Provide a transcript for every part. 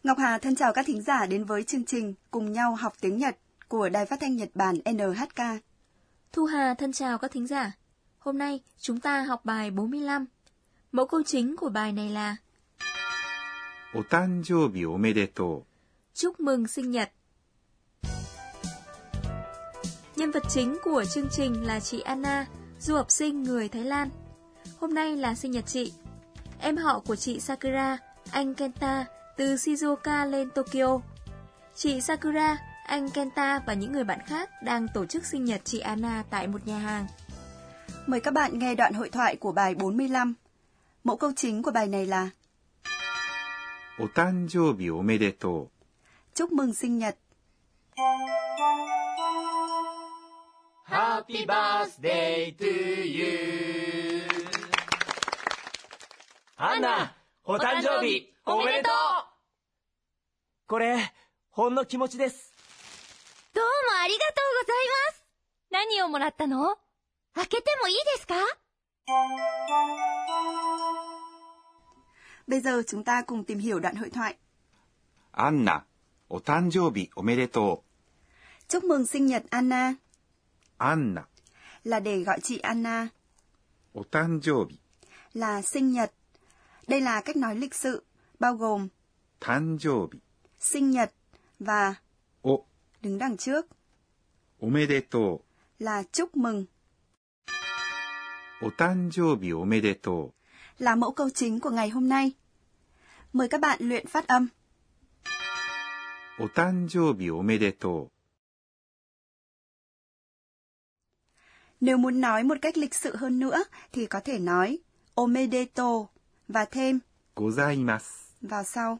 Ngọc Hà thân chào các thính giả đến với chương trình Cùng nhau học tiếng Nhật của Đài Phát thanh Nhật Bản NHK. Thu Hà thân chào các thính giả. Hôm nay chúng ta học bài 45. Mẫu câu chính của bài này là お誕生日おめでとう. Chúc mừng sinh nhật. Nhân vật chính của chương trình là chị Anna, du học sinh người Thái Lan. Hôm nay là sinh nhật chị. Em họ của chị Sakura, anh Kenta, từ Shizuoka lên Tokyo. Chị Sakura, anh Kenta và những người bạn khác đang tổ chức sinh nhật chị Anna tại một nhà hàng. Mời các bạn nghe đoạn hội thoại của bài 45. Mẫu câu chính của bài này là お誕生日おめでとう. Chúc mừng sinh nhật. Happy birthday to you. アンナ、お誕生日おめでとう。これ、ほんの気持ちです。 どうもありがとうございます。何をもらったの？開けてもいいですか？ Bây giờ chúng ta cùng tìm hiểu đoạn hội thoại. アンナ、お誕生日おめでとう. Chúc mừng sinh nhật Anna アンナ、 là để gọi chị Anna, お誕生日 là sinh nhật. Đây là cách nói lịch sự, bao gồm 誕生日 sinh nhật và お đứng đằng trước おめでとう. là chúc mừng. お誕生日おめでとう. Là mẫu câu chính của ngày hôm nay. Mời các bạn luyện phát âm. お誕生日おめでとう. Nếu muốn nói một cách lịch sự hơn nữa thì có thể nói omedeto và thêm ございます. vào sau.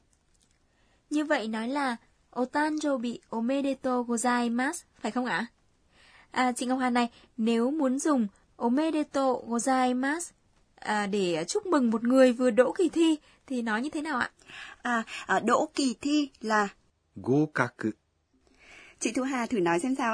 Như vậy nói là Otanjobi omedetou gozaimasu, phải không ạ? Chị Ngọc Hà này, nếu muốn dùng omedetou gozaimasu để chúc mừng một người vừa đỗ kỳ thi thì nói như thế nào ạ? Đỗ kỳ thi là 合格. Chị Thu Hà thử nói xem sao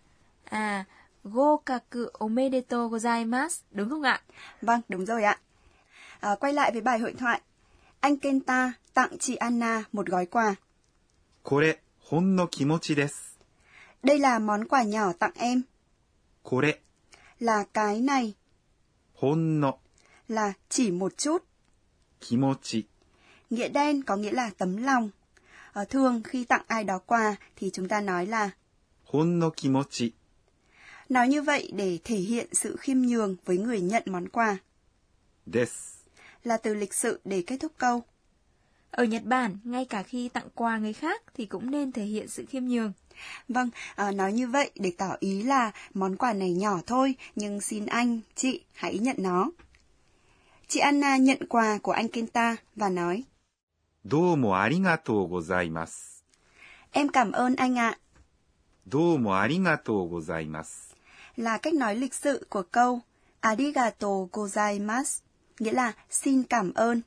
ạ? Gokaku omedetou gozaimasu, đúng không ạ? Vâng, đúng rồi ạ. Quay lại với bài hội thoại. Anh Kenta tặng chị Anna một gói quà. これ、ほんの気持ちです. Đây là món quà nhỏ tặng em. これ、 là cái này, ほんの là chỉ một chút. 気持ち Nghĩa đen có nghĩa là tấm lòng. Thường khi tặng ai đó quà thì chúng ta nói là ほんの気持ち nói như vậy để thể hiện sự khiêm nhường với người nhận món quà. です. Là từ lịch sự để kết thúc câu. Ở Nhật Bản, ngay cả khi tặng quà người khác thì cũng nên thể hiện sự khiêm nhường. Vâng, nói như vậy để tỏ ý là món quà này nhỏ thôi, nhưng xin anh, chị hãy nhận nó. Chị Anna nhận quà của anh Kenta và nói どうもありがとうございます. Em cảm ơn anh ạ. どうもありがとうございます. Là cách nói lịch sự của câu arigato gozaimasu, nghĩa là xin cảm ơn.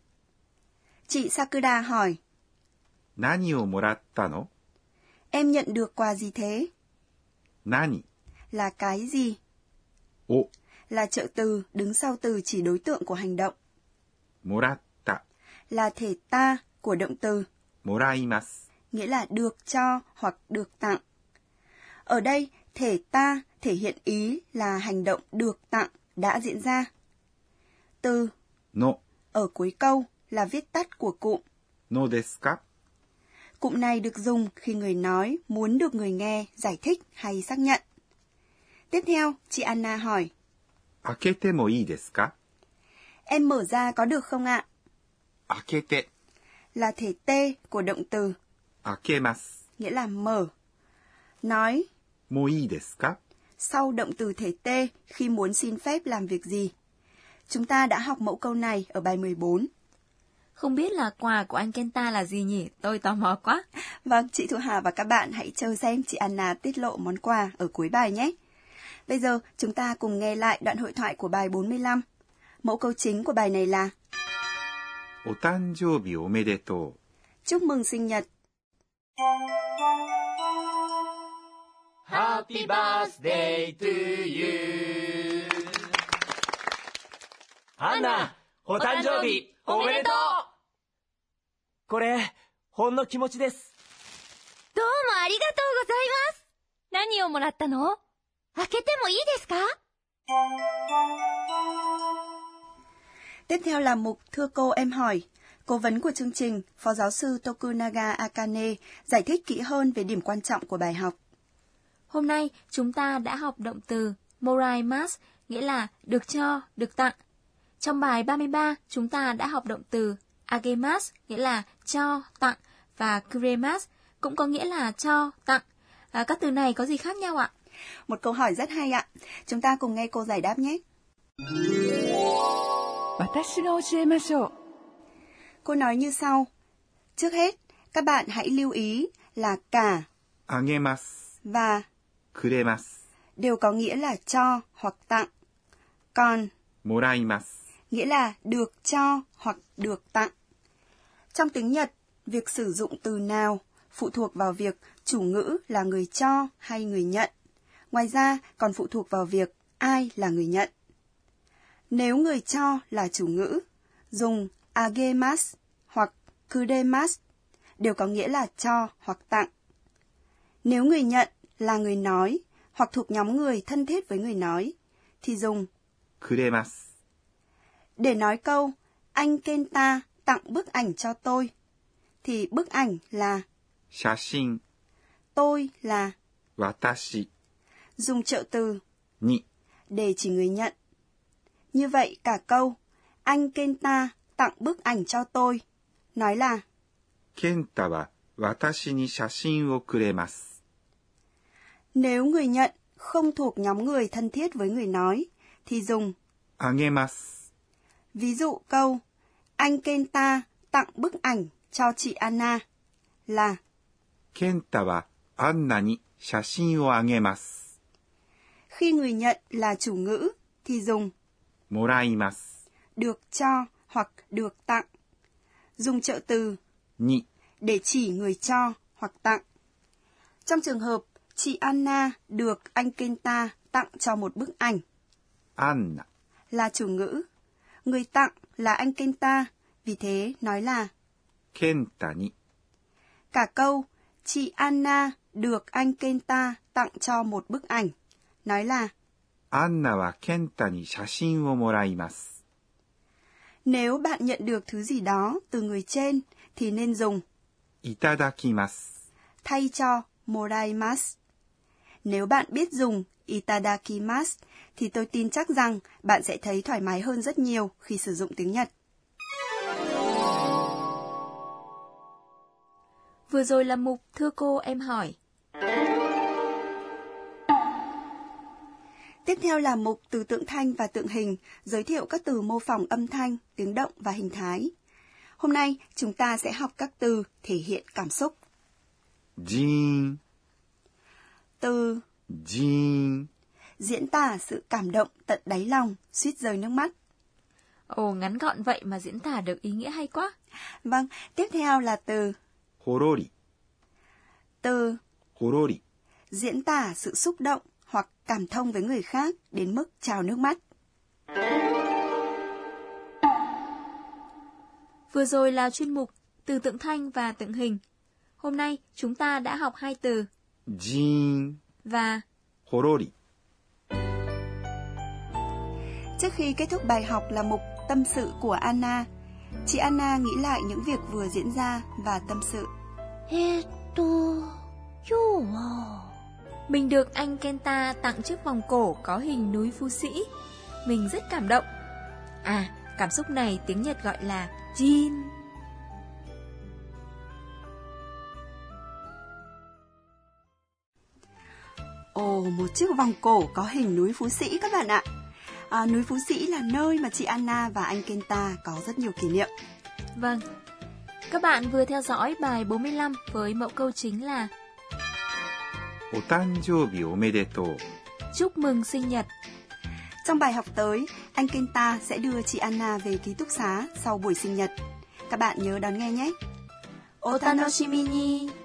Chị Sakura hỏi 何をもらったの? Em nhận được quà gì thế? 何 là cái gì? を là trợ từ đứng sau từ chỉ đối tượng của hành động. もらった là thể ta của động từ もらいます. nghĩa là được cho hoặc được tặng. Ở đây, thể ta thể hiện ý là hành động được tặng đã diễn ra. Từ の ở cuối câu là viết tắt của cụm のですか? Cụm này được dùng khi người nói muốn được người nghe giải thích hay xác nhận. Tiếp theo, chị Anna hỏi 開けてもいいですか? Em mở ra có được không ạ? 開けて là thể t của động từ 開けます. nghĩa là mở. Nói もういいですか? sau động từ thể t khi muốn xin phép làm việc gì. Chúng ta đã học mẫu câu này ở bài 14. Không biết là quà của anh Kenta là gì nhỉ? Tôi tò mò quá. Vâng, chị Thu Hà và các bạn hãy chờ xem chị Anna tiết lộ món quà ở cuối bài nhé. Bây giờ chúng ta cùng nghe lại đoạn hội thoại của bài 45. Mẫu câu chính của bài này là お誕生日おめでとう. Chúc mừng sinh nhật. Happy birthday to you. アンナ、お誕生日おめでとう。これ、 ほんの気持ちです。 どうもありがとうございます。何をもらったの？開けてもいいですか？ Tiếp theo là mục Thưa cô em hỏi. Cố vấn của chương trình, Phó giáo sư Tokunaga Akane giải thích kỹ hơn về điểm quan trọng của bài học. Hôm nay chúng ta đã học động từ moraimasu, nghĩa là được cho, được tặng. Trong bài 33, chúng ta đã học động từ agemasu, nghĩa là cho, tặng, và kuremasu cũng có nghĩa là cho, tặng. Các từ này có gì khác nhau ạ? Một câu hỏi rất hay ạ. Chúng ta cùng nghe cô giải đáp nhé. Cô nói như sau. Trước hết, các bạn hãy lưu ý là cả あげます và くれます đều có nghĩa là cho hoặc tặng. Còn もらいます nghĩa là được cho hoặc được tặng. Trong tiếng Nhật, việc sử dụng từ nào phụ thuộc vào việc chủ ngữ là người cho hay người nhận. Ngoài ra, còn phụ thuộc vào việc ai là người nhận. Nếu người cho là chủ ngữ, dùng agemasu hoặc kuremasu đều có nghĩa là cho hoặc tặng. Nếu người nhận là người nói hoặc thuộc nhóm người thân thiết với người nói, thì dùng くれます để nói câu anh Kenta tặng bức ảnh cho tôi, thì bức ảnh là 写真 tôi là 私 dùng trợ từ に để chỉ người nhận. Như vậy cả câu anh Kenta tặng bức ảnh cho tôi nói là 健太は私に写真をくれます nếu người nhận không thuộc nhóm người thân thiết với người nói thì dùng あげます ví dụ câu anh Kenta tặng bức ảnh cho chị Anna là 健太はアンナに写真をあげます khi người nhận là chủ ngữ thì dùng もらいます được cho hoặc được tặng, dùng trợ từ に để chỉ người cho hoặc tặng. Trong trường hợp chị Anna được anh Kenta tặng cho một bức ảnh, アンナ là chủ ngữ, người tặng là anh Kenta, vì thế nói là 健太に cả câu chị Anna được anh Kenta tặng cho một bức ảnh nói là アンナは健太に写真をもらいます nếu bạn nhận được thứ gì đó từ người trên thì nên dùng いただきます thay cho moraimasu. Nếu bạn biết dùng itadakimasu thì tôi tin chắc rằng bạn sẽ thấy thoải mái hơn rất nhiều khi sử dụng tiếng Nhật. Vừa rồi là mục Thưa cô em hỏi. Tiếp theo là mục Từ tượng thanh và tượng hình, giới thiệu các từ mô phỏng âm thanh, tiếng động và hình thái. Hôm nay chúng ta sẽ học các từ thể hiện cảm xúc. ジーン Từ ジーン diễn tả sự cảm động tận đáy lòng, suýt rơi nước mắt. Ồ, ngắn gọn vậy mà diễn tả được ý nghĩa hay quá. Vâng, tiếp theo là từ ほろり từ ほろり diễn tả sự xúc động hoặc cảm thông với người khác đến mức trào nước mắt. Vừa rồi là chuyên mục Từ tượng thanh và tượng hình. Hôm nay chúng ta đã học hai từ ジーン và ほろり Trước khi kết thúc bài học là mục Tâm sự của Anna. Chị Anna nghĩ lại những việc vừa diễn ra và tâm sự. 今日は mình được anh Kenta tặng chiếc vòng cổ có hình núi Phú Sĩ. Mình rất cảm động. À, cảm xúc này tiếng Nhật gọi là jin. Ồ, một chiếc vòng cổ có hình núi Phú Sĩ các bạn ạ. Núi Phú Sĩ là nơi mà chị Anna và anh Kenta có rất nhiều kỷ niệm. Vâng. Các bạn vừa theo dõi bài 45 với mẫu câu chính là お誕生日おめでとう chúc mừng sinh nhật. Trong bài học tới, anh Kenta sẽ đưa chị Anna về ký túc xá sau buổi sinh nhật. Các bạn nhớ đón nghe nhé. Otanoshimi ni.